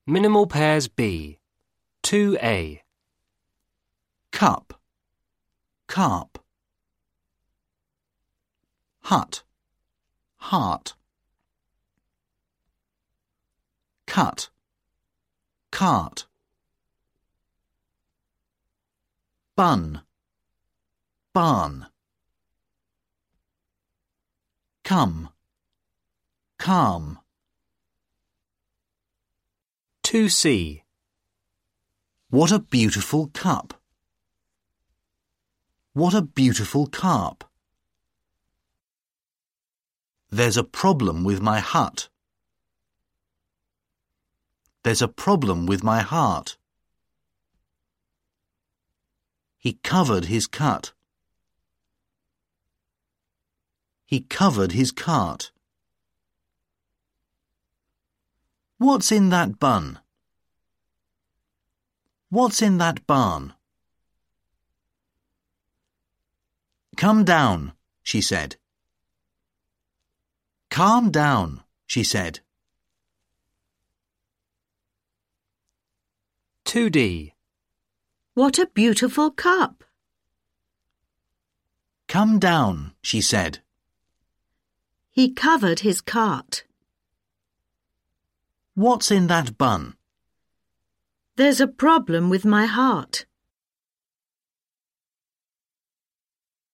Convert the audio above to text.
Minimal pairs B. 2A. Cup, carp. Hut, heart. Cut, cart. Bun, barn. Come, calm. 2C. What a beautiful cup. What a beautiful carp. There's a problem with my hut. There's a problem with my heart. He covered his cut. He covered his cart. What's in that bun? What's in that barn? Come down, she said. Calm down, she said. 2D. What a beautiful cup. Come down, she said. He covered his cart. What's in that bun? There's a problem with my heart.